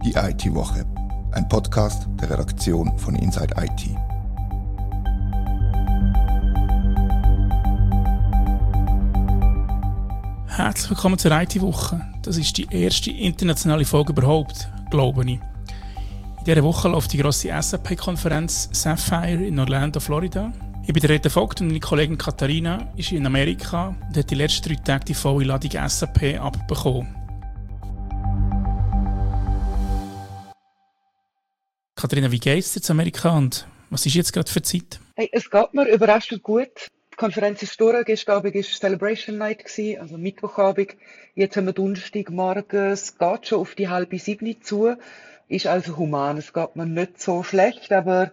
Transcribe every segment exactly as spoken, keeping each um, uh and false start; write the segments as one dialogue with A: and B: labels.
A: Die I T-Woche, ein Podcast der Redaktion von Inside I T.
B: Herzlich willkommen zur I T-Woche. Das ist die erste internationale Folge überhaupt, glaube ich. In dieser Woche läuft die grosse S A P-Konferenz Sapphire in Orlando, Florida. Ich bin der Rita Vogt und meine Kollegin Katharina ist in Amerika und hat die letzten drei Tage die volle Ladung S A P abbekommen. Katharina, wie geht es dir zu Amerika und was ist jetzt gerade für Zeit?
C: Hey, es geht mir überraschend gut. Die Konferenz ist durch, gestern Abend war Celebration Night, also Mittwochabend. Jetzt haben wir Donnerstagmorgen, es geht schon auf die halbe sieben zu. Ist also human, es geht mir nicht so schlecht, aber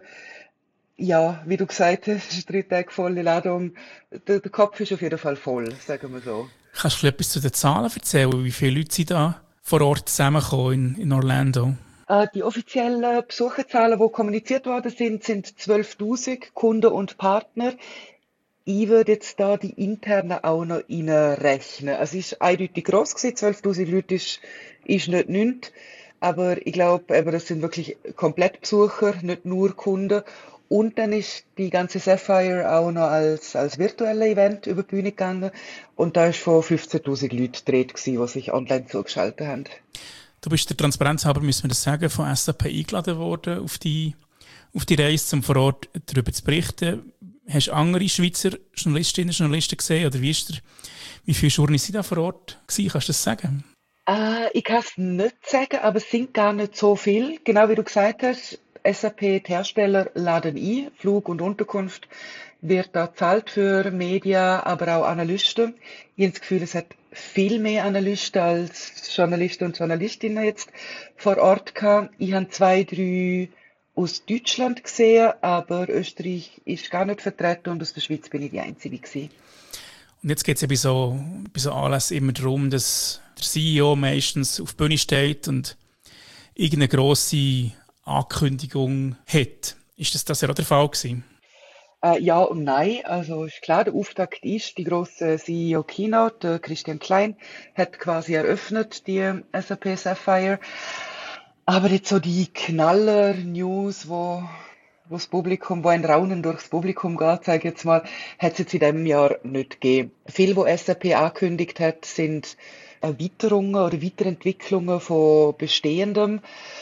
C: ja, wie du gesagt hast, es ist drei Tage volle Ladung. Der, der Kopf ist auf jeden Fall voll, sagen wir so.
B: Kannst du etwas zu den Zahlen erzählen? Wie viele Leute sind da vor Ort zusammengekommen in, in Orlando?
C: Die offiziellen Besucherzahlen, die kommuniziert worden sind, sind zwölftausend Kunden und Partner. Ich würde jetzt da die internen auch noch reinrechnen. Also es war eindeutig gross gewesen, zwölftausend Leute ist, ist nicht nichts. Aber ich glaube, eben, das sind wirklich Komplettbesucher, nicht nur Kunden. Und dann ist die ganze Sapphire auch noch als, als virtuelles Event über die Bühne gegangen. Und da war von fünfzehntausend Leuten gedreht gewesen, die sich online zugeschaltet haben.
B: Du bist der Transparenz halber, müssen wir das sagen, von S A P eingeladen worden auf die, auf die Reise, um vor Ort darüber zu berichten. Hast du andere Schweizer Journalistinnen und Journalisten gesehen? Oder wie, ist der, wie viele Journalisten da vor Ort gewesen? Kannst du das sagen?
C: Äh, ich kann es nicht sagen, aber es sind gar nicht so viele. Genau wie du gesagt hast, S A P, die Hersteller, laden ein. Flug und Unterkunft wird da gezahlt für Medien, aber auch Analysten. Ich habe das Gefühl, es hat viel mehr Analysten als Journalisten und Journalistinnen jetzt vor Ort gehabt. Ich habe zwei, drei aus Deutschland gesehen, aber Österreich ist gar nicht vertreten und aus der Schweiz bin ich die Einzige gewesen.
B: Und jetzt geht es ja bei so, bei so Anlässen immer darum, dass der C E O meistens auf der Bühne steht und irgendeine grosse Ankündigung hat. Ist das das ja auch der Fall gewesen?
C: Äh, ja und nein. Also ist klar, der Auftakt ist die grosse C E O-Keynote. Christian Klein hat quasi eröffnet, die S A P Sapphire. Aber jetzt so die Knaller-News, wo, wo das Publikum, wo ein Raunen durchs Publikum geht, sage ich jetzt mal, hat es jetzt in diesem Jahr nicht gegeben. Viel, was S A P angekündigt hat, sind Erweiterungen oder Weiterentwicklungen von Bestehendem.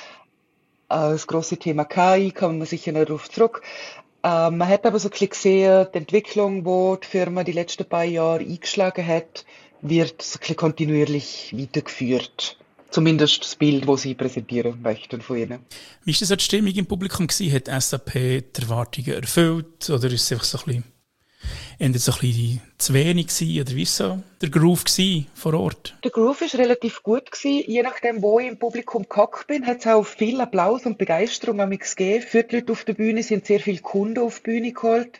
C: Das grosse Thema K I, kommen wir sicher noch darauf zurück. Äh, man hat aber so ein bisschen gesehen, die Entwicklung, die die Firma die letzten paar Jahre eingeschlagen hat, wird so ein bisschen kontinuierlich weitergeführt. Zumindest das Bild, das sie präsentieren möchten von ihnen.
B: Wie war das die Stimmung im Publikum gewesen? Hat S A P die Erwartungen erfüllt? Oder ist es einfach so ein bisschen, endet so ein bisschen zu wenig gewesen? Oder wie war so der Groove gewesen vor Ort?
C: Der Groove war relativ gut gewesen. Je nachdem, wo ich im Publikum gehockt bin, hat es auch viel Applaus und Begeisterung an mich gegeben. Für die Leute auf der Bühne sind sehr viele Kunden auf die Bühne geholt,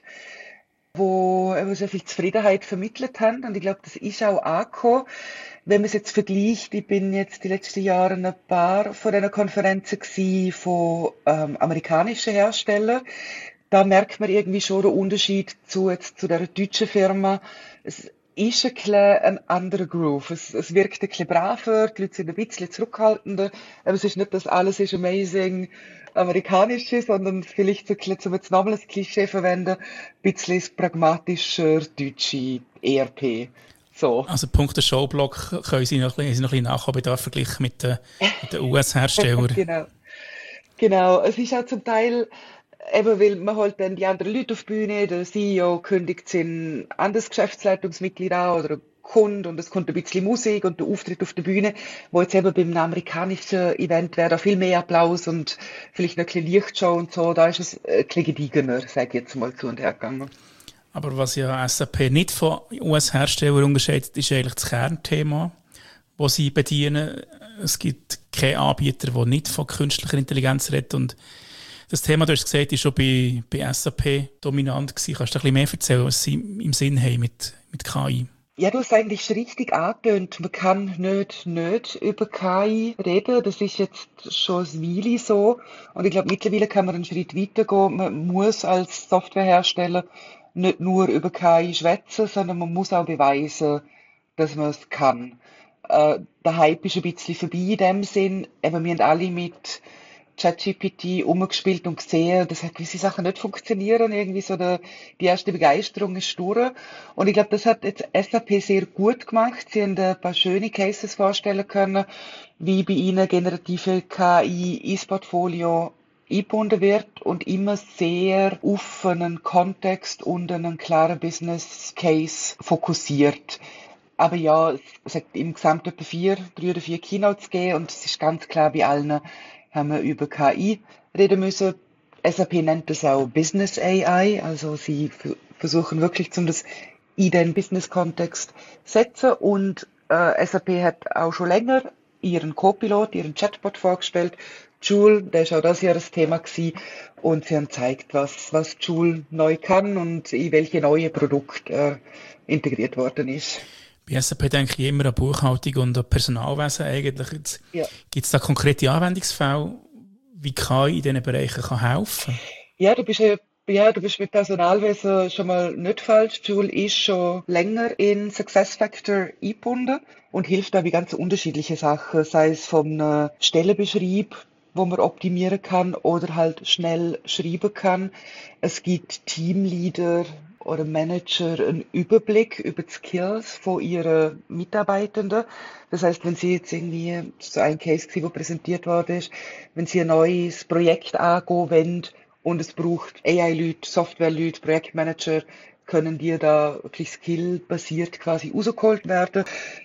C: die sehr viel Zufriedenheit vermittelt haben. Und ich glaube, das ist auch angekommen. Wenn man es jetzt vergleicht, ich bin jetzt die letzten Jahre ein paar von diesen Konferenzen gewesen von ähm, amerikanischen Herstellern. Da merkt man irgendwie schon den Unterschied zu, jetzt, zu der deutschen Firma. Es ist ein bisschen ein anderer Groove. Es, es wirkt ein bisschen braver, die Leute sind ein bisschen zurückhaltender. Aber es ist nicht, dass alles ist amazing amerikanisch ist, sondern vielleicht so ein bisschen, um jetzt nochmal ein Klischee verwenden, ein bisschen pragmatischer deutsche E R P. So.
B: Also Punkt der Showblock können Sie noch ein bisschen, noch ein bisschen nachkommen, da verglichen mit den, mit den U S-Herstellern.
C: Genau. Genau. Es ist auch zum Teil, eben weil man holt dann die anderen Leute auf die Bühne, der C E O kündigt sein anderes Geschäftsleitungsmitglied an oder ein Kunde und es kommt ein bisschen Musik und der Auftritt auf der Bühne, wo jetzt eben beim amerikanischen Event wäre da viel mehr Applaus und vielleicht noch ein bisschen Lichtshow und so, da ist es ein bisschen gediegener, sage ich jetzt mal, zu und her gegangen.
B: Aber was ja S A P nicht von U S-Herstellern unterscheidet, ist eigentlich das Kernthema, das sie bedienen. Es gibt keinen Anbieter, der nicht von künstlicher Intelligenz redet. Und das Thema, du hast gesagt, ist schon bei, bei S A P dominant gewesen. Kannst du ein bisschen mehr erzählen, was sie im Sinn haben mit, mit K I?
C: Ja, du hast eigentlich richtig angetönt. Man kann nicht, nicht über K I reden. Das ist jetzt schon ein Weile so. Und ich glaube, mittlerweile kann man einen Schritt weitergehen. Man muss als Softwarehersteller nicht nur über K I schwätzen, sondern man muss auch beweisen, dass man es kann. äh, der Hype ist ein bisschen vorbei in dem Sinn. Eben, wir haben alle mit ChatGPT umgespielt und gesehen, dass halt gewisse Sachen nicht funktionieren. Irgendwie so der, die erste Begeisterung ist durch. Und ich glaube, das hat jetzt S A P sehr gut gemacht. Sie haben ein paar schöne Cases vorstellen können, wie bei ihnen generative K I ins Portfolio eingebunden wird und immer sehr auf einen Kontext und einen klaren Business Case fokussiert. Aber ja, es hat im Gesamt etwa vier, drei oder vier Keynotes gegeben und es ist ganz klar, bei allen haben wir über K I reden müssen. S A P nennt das auch Business A I, also sie f- versuchen wirklich, zum das in den Business-Kontext setzen und äh, S A P hat auch schon länger ihren Co-Pilot, ihren Chatbot vorgestellt. Joule, der ist auch das Jahr das Thema gewesen und sie haben gezeigt, was, was Joule neu kann und in welche neue Produkte äh, integriert worden ist.
B: Bei S A P denke ich immer an Buchhaltung und an Personalwesen eigentlich. Jetzt
C: Ja.
B: gibt es da konkrete Anwendungsfälle, wie K I in diesen Bereichen kann helfen?
C: Ja, du bist ja, ja, du bist mit Personalwesen schon mal nicht falsch. Joule ist schon länger in SuccessFactors eingebunden und hilft da bei ganz unterschiedliche Sachen, sei es vom äh, Stellenbeschrieb, wo man optimieren kann oder halt schnell schreiben kann. Es gibt Teamleader oder Manager einen Überblick über die Skills von ihren Mitarbeitenden. Das heißt, wenn sie jetzt irgendwie, so ein Case, der präsentiert worden ist, wenn sie ein neues Projekt angehen wollen und es braucht A I-Leute, Software-Leute, Projektmanager, können die da wirklich skillbasiert quasi rausgeholt werden.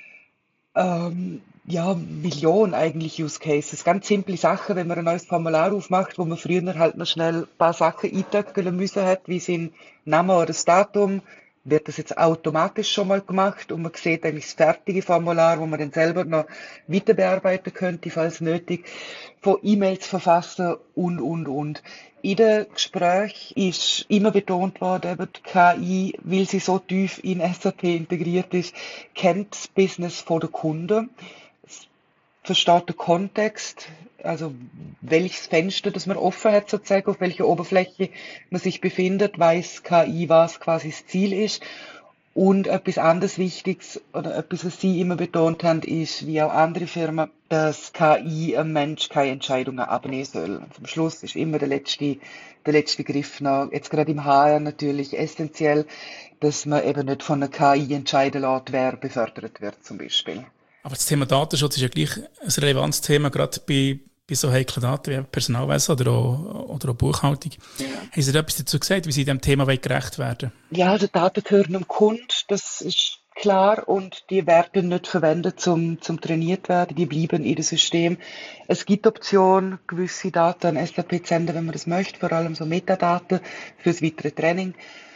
C: Ähm, ja, Millionen eigentlich Use Cases. Ganz simple Sachen, wenn man ein neues Formular aufmacht, wo man früher halt noch schnell ein paar Sachen eintöckeln müssen hat, wie sein Name oder das Datum, wird das jetzt automatisch schon mal gemacht und man sieht eigentlich das fertige Formular, wo man dann selber noch weiter bearbeiten könnte, falls nötig, von E-Mails verfassen und, und, und. In dem Gespräch ist immer betont worden, eben die K I, weil sie so tief in S A P integriert ist, kennt das Business von der Kunden, versteht den Kontext, also welches Fenster, das man offen hat sozusagen, auf welcher Oberfläche man sich befindet, weiß K I, was quasi das Ziel ist. Und etwas anderes Wichtiges, oder etwas, was Sie immer betont haben, ist, wie auch andere Firmen, dass K I einem Mensch keine Entscheidungen abnehmen soll. Zum Schluss ist immer der letzte, der letzte Griff noch, jetzt gerade im H R natürlich essentiell, dass man eben nicht von einer K I entscheiden lässt, wer befördert wird, zum Beispiel.
B: Aber das Thema Datenschutz ist ja gleich ein relevantes Thema, gerade bei, bei so heiklen Daten wie Personalwesen oder auch, oder auch Buchhaltung. Ja. Haben Sie da etwas dazu gesagt, wie Sie diesem Thema gerecht werden?
C: Ja, die Daten gehören dem Kunden, das ist klar, und die werden nicht verwendet zum, zum trainiert werden, die bleiben in dem System. Es gibt Optionen, gewisse Daten an S A P zu senden, wenn man das möchte, vor allem so Metadaten fürs weitere Training.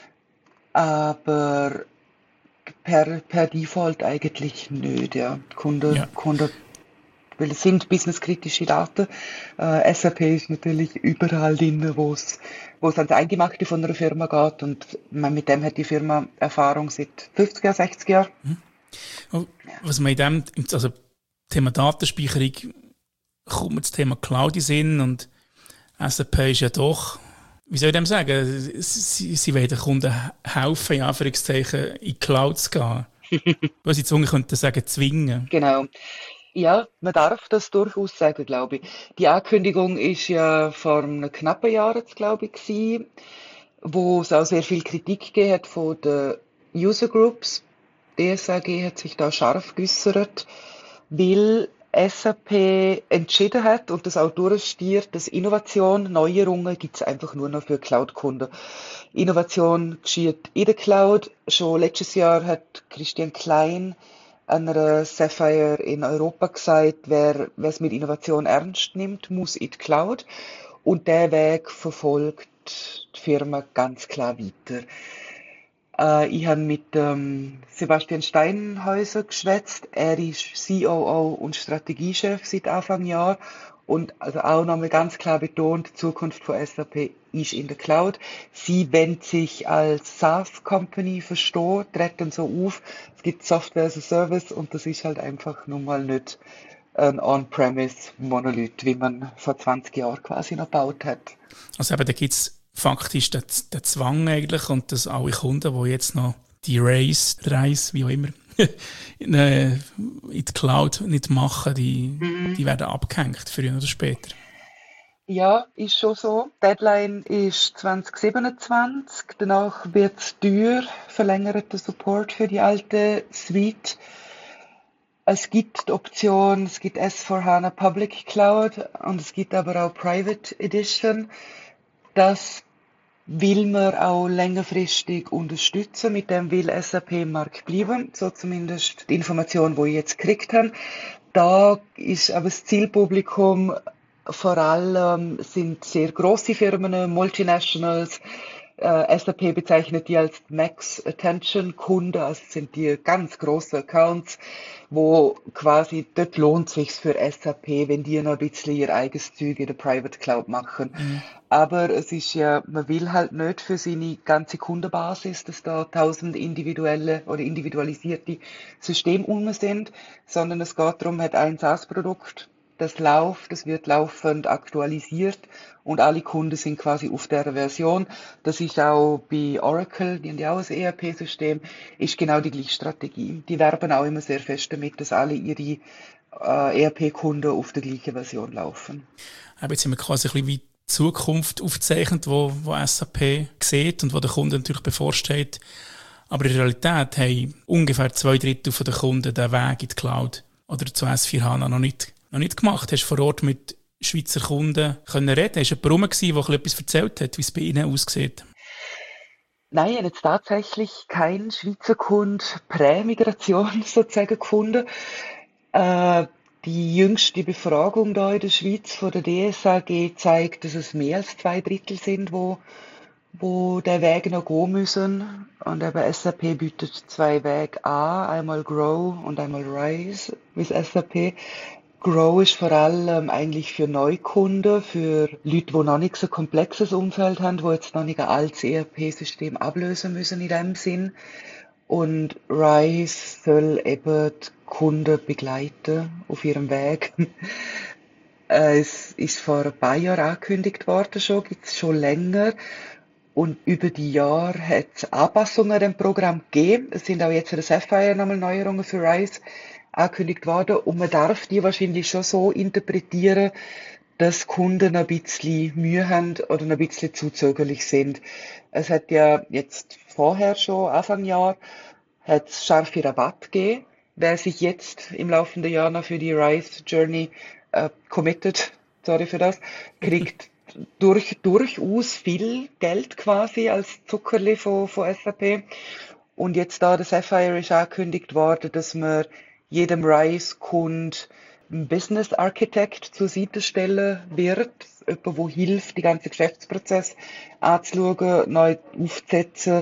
C: Aber per, per Default eigentlich nicht, ja. Kunde, ja. Kunde, weil es sind businesskritische Daten. Äh, S A P ist natürlich überall drin, wo es, wo es ans Eingemachte von einer Firma geht, und man, mit dem hat die Firma Erfahrung seit fünfzig Jahren, sechzig Jahren.
B: Mhm. Oh, was man in dem, also Thema Datenspeicherung, kommt mir das Thema Cloud in Sinn, und S A P ist ja doch, wie soll ich dem sagen, sie, sie wollen den Kunden helfen, in Anführungszeichen, in die Cloud zu gehen. Was ich Zunge könnte sagen, zwingen.
C: Genau. Ja, man darf das durchaus sagen, glaube ich. Die Ankündigung ist ja vor einem knappen Jahr jetzt, glaube ich, gewesen, wo es auch sehr viel Kritik gegeben hat von den User Groups. D S A G hat sich da scharf geäußert, weil S A P entschieden hat und das auch durchstiert, dass Innovation, Neuerungen gibt es einfach nur noch für Cloud-Kunden. Innovation geschieht in der Cloud. Schon letztes Jahr hat Christian Klein an einer Sapphire in Europa gesagt, wer es mit Innovation ernst nimmt, muss in die Cloud. Und der Weg verfolgt die Firma ganz klar weiter. Äh, ich habe mit ähm, Sebastian Steinhäuser geschwätzt. Er ist C O O und Strategiechef seit Anfang Jahr. Und also auch nochmal ganz klar betont, die Zukunft von S A P ist in der Cloud. Sie wollen sich als SaaS-Company verstehen, treten so auf. Es gibt Software as a Service und das ist halt einfach nun mal nicht ein On-Premise-Monolith, wie man vor zwanzig Jahren quasi noch gebaut hat.
B: Also eben, da gibt es faktisch den, den Zwang eigentlich, und dass alle Kunden, die jetzt noch die Race, Reise, wie auch immer, in, äh, in die Cloud nicht machen, die,
C: Mhm.
B: die werden abgehängt, früher oder später.
C: Ja, ist schon so. Deadline ist zwanzig siebenundzwanzig. Danach wird es teuer, verlängerter Support für die alte Suite. Es gibt die Option, es gibt S vier HANA Public Cloud und es gibt aber auch Private Edition. Das will man auch längerfristig unterstützen. Mit dem will S A P im Markt bleiben. So zumindest die Information, die ich jetzt gekriegt habe. Da ist aber das Zielpublikum vor allem sind sehr große Firmen, Multinationals. Äh, S A P bezeichnet die als Max Attention Kunden, also sind die ganz großen Accounts, wo quasi dort lohnt sich für S A P, wenn die noch ein bisschen ihr eigenes Zeug in der Private Cloud machen.
B: Mhm.
C: Aber es ist ja, man will halt nicht für seine ganze Kundenbasis, dass da tausend individuelle oder individualisierte Systeme um sind, sondern es geht darum, hat ein SaaS-Produkt, das läuft, das wird laufend aktualisiert und alle Kunden sind quasi auf der Version. Das ist auch bei Oracle, die haben ja auch ein E R P-System, ist genau die gleiche Strategie. Die werben auch immer sehr fest damit, dass alle ihre äh, E R P-Kunden auf der gleichen Version laufen.
B: Aber jetzt haben wir quasi ein bisschen wie die Zukunft aufgezeichnet, wo, wo S A P sieht und wo der Kunde natürlich bevorsteht. Aber in der Realität haben ungefähr zwei Drittel der Kunden den Weg in die Cloud oder zu S vier HANA noch nicht noch nicht gemacht. Hast du vor Ort mit Schweizer Kunden können reden? Hast du jemanden rum gewesen, der etwas erzählt hat, wie es bei Ihnen aussieht?
C: Nein, ich habe jetzt tatsächlich keinen Schweizer Kunde Prä-Migration sozusagen gefunden. Äh, die jüngste Befragung da in der Schweiz von der D S A G zeigt, dass es mehr als zwei Drittel sind, wo, wo der Weg noch gehen müssen. Und eben S A P bietet zwei Wege an, einmal Grow und einmal Rise mit S A P. Grow ist vor allem eigentlich für Neukunden, für Leute, die noch nicht so ein komplexes Umfeld haben, die jetzt noch nicht ein altes E R P-System ablösen müssen in dem Sinn. Und Rise soll eben die Kunden begleiten auf ihrem Weg. Es ist vor ein paar Jahren angekündigt worden schon, gibt es schon länger. Und über die Jahre hat es Anpassungen an dem Programm gegeben. Es sind auch jetzt für das Sapphire nochmal Neuerungen für Rise angekündigt worden und man darf die wahrscheinlich schon so interpretieren, dass Kunden ein bisschen Mühe haben oder ein bisschen zu zögerlich sind. Es hat ja jetzt vorher schon, Anfang Jahr, hat es scharfe Rabatt gegeben. Wer sich jetzt im laufenden Jahr noch für die Rise Journey äh, committed, sorry für das, kriegt durch, durchaus viel Geld quasi als Zuckerli von, von S A P. Und jetzt da das Sapphire ist angekündigt worden, dass man jedem Rise-Kund einen Business Architect zur Seite stellen wird. Jemand, der hilft, die ganzen Geschäftsprozesse anzuschauen, neu aufzusetzen.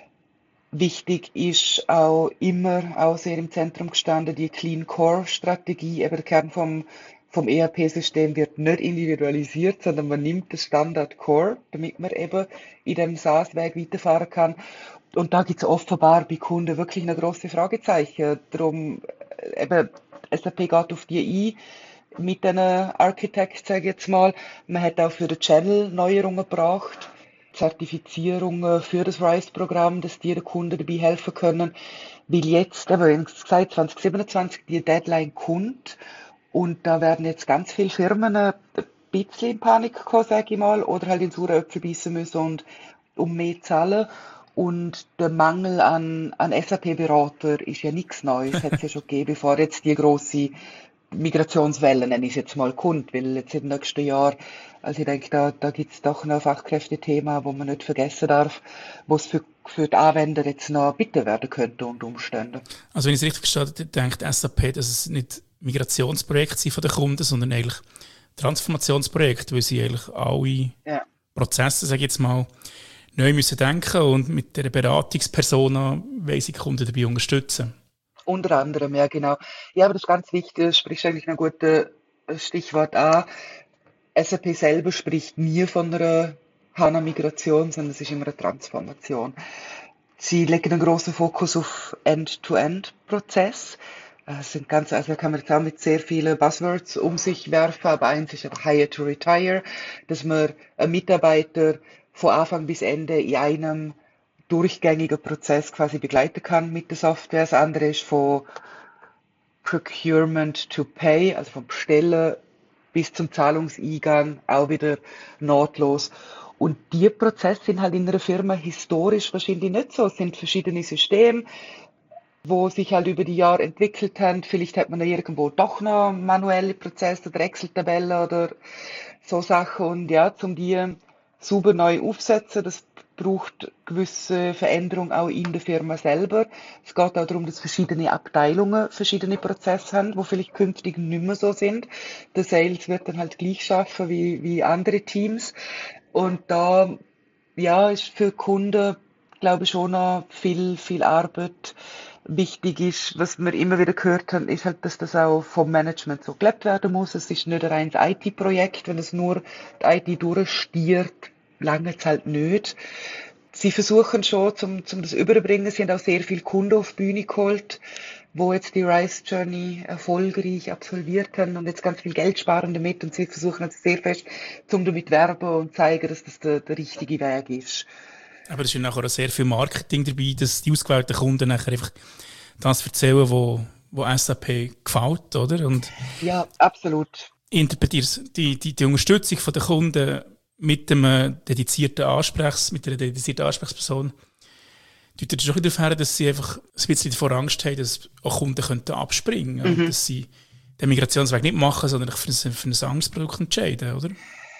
C: Wichtig ist auch immer auch sehr im Zentrum gestanden die Clean Core Strategie. Eben der Kern vom, vom E R P-System wird nicht individualisiert, sondern man nimmt das Standard Core, damit man eben in dem SaaS-Weg weiterfahren kann. Und da gibt es offenbar bei Kunden wirklich eine grosse Fragezeichen. Darum, eben, S A P geht auf die ein mit diesen Architects, sage ich jetzt mal. Man hat auch für den Channel Neuerungen gebracht, Zertifizierungen für das Rise-Programm, dass die den Kunden dabei helfen können. Weil jetzt, eben, wie gesagt, zwanzig siebenundzwanzig die Deadline kommt und da werden jetzt ganz viele Firmen ein bisschen in Panik kommen, sage ich mal, oder halt in saure Äpfel beißen müssen und um mehr zahlen. Und der Mangel an, an S A P-Berater ist ja nichts Neues, hat es ja schon gegeben, bevor jetzt die grosse Migrationswelle, nenne ich es jetzt mal, kommt, weil jetzt im nächsten Jahr, also ich denke, da, da gibt es doch noch ein Fachkräftethema, wo man nicht vergessen darf, wo es für, für die Anwender jetzt noch bitter werden könnte unter Umständen.
B: Also wenn ich es richtig verstehe, denkt S A P, dass es nicht Migrationsprojekte sind von den Kunden, sondern eigentlich Transformationsprojekte, weil sie eigentlich alle ja. Prozesse, sage ich jetzt mal, neu müssen denken und mit der Beratungspersona wollen sie die Kunden dabei unterstützen.
C: Unter anderem, ja genau. Ja, aber das ist ganz wichtig, das spricht eigentlich ein gutes Stichwort an. S A P selber spricht nie von einer HANA-Migration, sondern es ist immer eine Transformation. Sie legen einen großen Fokus auf End-to-End-Prozess. Es sind ganz, also da kann man jetzt auch mit sehr vielen Buzzwords um sich werfen, aber eins ist aber Hire to Retire, dass man einen Mitarbeiter von Anfang bis Ende in einem durchgängigen Prozess quasi begleiten kann mit der Software. Das andere ist von Procurement to Pay, also vom Bestellen bis zum Zahlungseingang, auch wieder nahtlos. Und die Prozesse sind halt in einer Firma historisch wahrscheinlich nicht so. Es sind verschiedene Systeme, wo sich halt über die Jahre entwickelt haben. Vielleicht hat man da irgendwo doch noch manuelle Prozesse oder Excel-Tabellen oder so Sachen. Und ja, um die sauber neu aufzusetzen, das braucht gewisse Veränderung auch in der Firma selber. Es geht auch darum, dass verschiedene Abteilungen verschiedene Prozesse haben, wo vielleicht künftig nicht mehr so sind. Der Sales wird dann halt gleich schaffen wie, wie andere Teams. Und da, ja, ist für Kunden, glaube ich, schon noch viel, viel Arbeit wichtig ist. Was wir immer wieder gehört haben, ist halt, dass das auch vom Management so gelebt werden muss. Es ist nicht ein reines I T-Projekt. Wenn es nur die I T durchstiert, lange es halt nicht. Sie versuchen schon, zum, zum das überbringen. Sie haben auch sehr viele Kunden auf die Bühne geholt, wo jetzt die Rise Journey erfolgreich absolviert haben und jetzt ganz viel Geld sparen damit. Und sie versuchen also sehr fest, zum damit werben und zeigen, dass das der, der richtige Weg ist.
B: Aber es ist ja nachher auch sehr viel Marketing dabei, dass die ausgewählten Kunden nachher einfach das erzählen, wo, wo S A P gefällt, oder? Und
C: ja, absolut.
B: Interpretierst die, die, die Unterstützung der Kunden mit einem dedizierten Ansprechs, mit einer dedizierten Ansprechperson, deutet schon darauf her, dass sie einfach ein bisschen davor Angst haben, dass auch Kunden könnten abspringen könnten. Mhm. Dass sie den Migrationsweg nicht machen, sondern für ein, für ein anderes Produkt entscheiden, oder?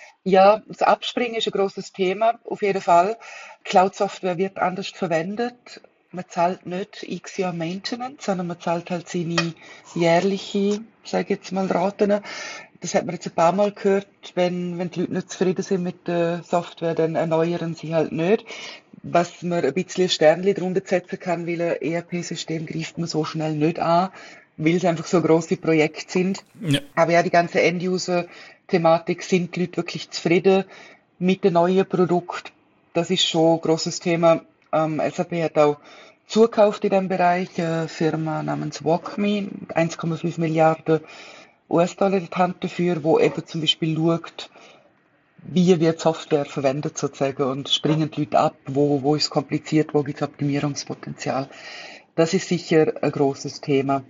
C: Ja, das Abspringen ist ein grosses Thema, auf jeden Fall. Cloud-Software wird anders verwendet. Man zahlt nicht x Jahre Maintenance, sondern man zahlt halt seine jährliche, sage ich jetzt mal, Raten. Das hat man jetzt ein paar Mal gehört, wenn, wenn die Leute nicht zufrieden sind mit der Software, dann erneuern sie halt nicht. Was man ein bisschen Sternchen drunter setzen kann, weil ein E R P-System greift man so schnell nicht an, weil es einfach so grosse Projekte sind. Ja. Aber ja, die ganze End-User-Thematik, sind die Leute wirklich zufrieden mit dem neuen Produkt? Das ist schon ein grosses Thema. Ähm, S A P hat auch zugekauft in diesem Bereich, eine Firma namens WalkMe, eins Komma fünf Milliarden U S-Dollar in die Hand dafür, wo eben zum Beispiel schaut, wie wird Software verwendet sozusagen und springen die Leute ab, wo, wo ist es kompliziert, wo gibt es Optimierungspotenzial. Das ist sicher ein grosses Thema.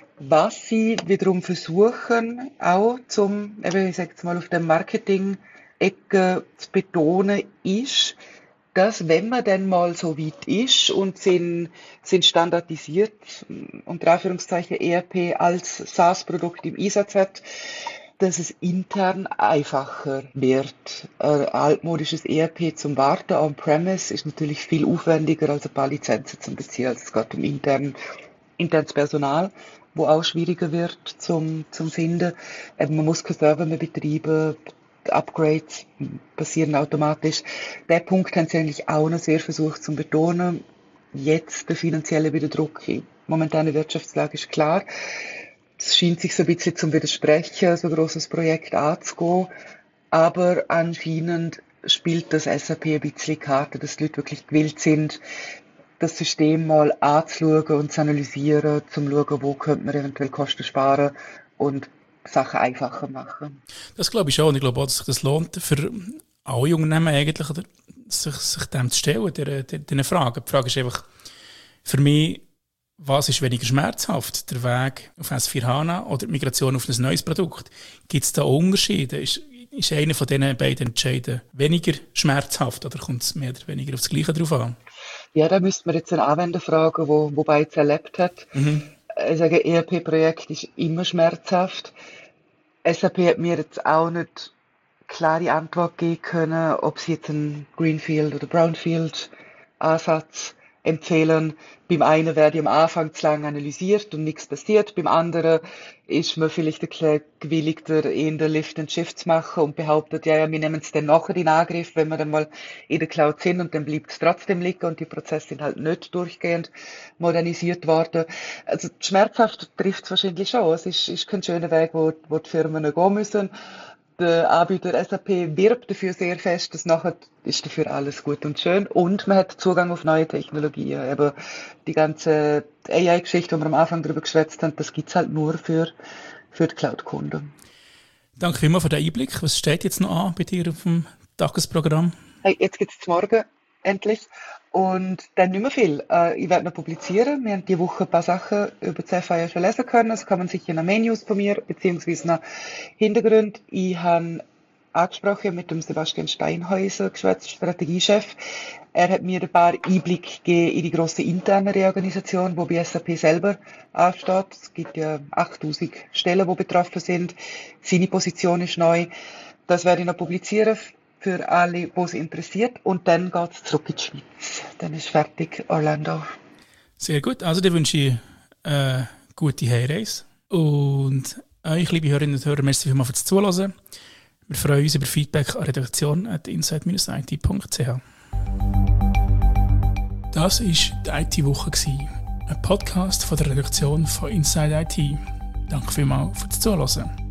C: Was sie wiederum versuchen, auch zum, eben, ich sage jetzt mal, auf der Marketing-Ecke zu betonen, ist, dass, wenn man dann mal so weit ist und sind, sind standardisiert, unter Anführungszeichen E R P als SaaS-Produkt im Einsatz hat, dass es intern einfacher wird. Ein altmodisches E R P zum Warten on-premise ist natürlich viel aufwendiger als ein paar Lizenzen zum Beziehen. Also es geht um intern, internes Personal, wo auch schwieriger wird zum, zum Finden. Eben, man muss keine Server mehr betreiben. Upgrades passieren automatisch. Der Punkt haben sie eigentlich auch noch sehr versucht zu betonen. Jetzt der finanzielle Wiederdruck, die momentane Wirtschaftslage ist klar. Es scheint sich so ein bisschen zum Widersprechen, so ein grosses Projekt anzugehen. Aber anscheinend spielt das S A P ein bisschen Karte, dass die Leute wirklich gewillt sind, das System mal anzuschauen und zu analysieren, zum zu schauen, wo könnte man eventuell Kosten sparen und Sachen einfacher machen.
B: Das glaube ich schon. Und ich glaube auch, dass sich das lohnt für alle Unternehmen eigentlich, oder? Sich, sich dem zu stellen, diesen Fragen. Die Frage ist einfach für mich, was ist weniger schmerzhaft? Der Weg auf S vier HANA oder die Migration auf ein neues Produkt? Gibt es da Unterschiede? Ist, ist einer von diesen beiden Entscheiden weniger schmerzhaft oder kommt es mehr oder weniger auf das Gleiche drauf an?
C: Ja, da müsste man jetzt einen Anwender fragen, wo, wo beides erlebt hat. Mhm. Ich sage, E R P-Projekt ist immer schmerzhaft. S A P hat mir jetzt auch nicht klare Antwort geben können, ob sie jetzt einen Greenfield- oder Brownfield-Ansatz empfehlen. Beim einen werde ich am Anfang zu lange analysiert und nichts passiert. Beim anderen ist man vielleicht ein bisschen gewilligter, in der Lift and Shift zu machen und behauptet, ja, ja, wir nehmen es dann nachher in Angriff, wenn wir dann mal in der Cloud sind und dann bleibt es trotzdem liegen und die Prozesse sind halt nicht durchgehend modernisiert worden. Also schmerzhaft trifft es wahrscheinlich schon. Es ist, ist kein schöner Weg, wo, wo die Firmen gehen müssen. Der Anbieter S A P wirbt dafür sehr fest, dass nachher ist dafür alles gut und schön und man hat Zugang auf neue Technologien. Aber die ganze A I-Geschichte, die wir am Anfang darüber geschwätzt haben, das gibt es halt nur für, für die Cloud-Kunden.
B: Danke vielmals für den Einblick. Was steht jetzt noch an bei dir auf dem Tagesprogramm?
C: Hey, jetzt gibt es morgen endlich. Und dann nicht mehr viel. Äh, ich werde noch publizieren. Wir haben diese Woche ein paar Sachen über C F A ja schon lesen können. Das kann man sicher noch mehr News von mir, beziehungsweise noch Hintergrund. Ich habe angesprochen mit dem Sebastian Steinhäuser, geschwätzt Strategiechef. Er hat mir ein paar Einblicke gegeben in die grosse interne Reorganisation, die bei S A P selber ansteht. Es gibt ja achttausend Stellen, die betroffen sind. Seine Position ist neu. Das werde ich noch publizieren für alle, die es interessiert. Und dann geht es zurück in die Schweiz. Dann ist fertig, Orlando.
B: Sehr gut. Also, dann wünsche ich eine äh, gute Heimreise. Und euch, liebe Hörerinnen und Hörer, merci vielmals fürs Zuhören. Wir freuen uns über Feedback an redaktion at inside dash i t punkt c h. Das war die I T-Woche, ein Podcast von der Redaktion von Inside I T. Danke vielmals fürs Zuhören.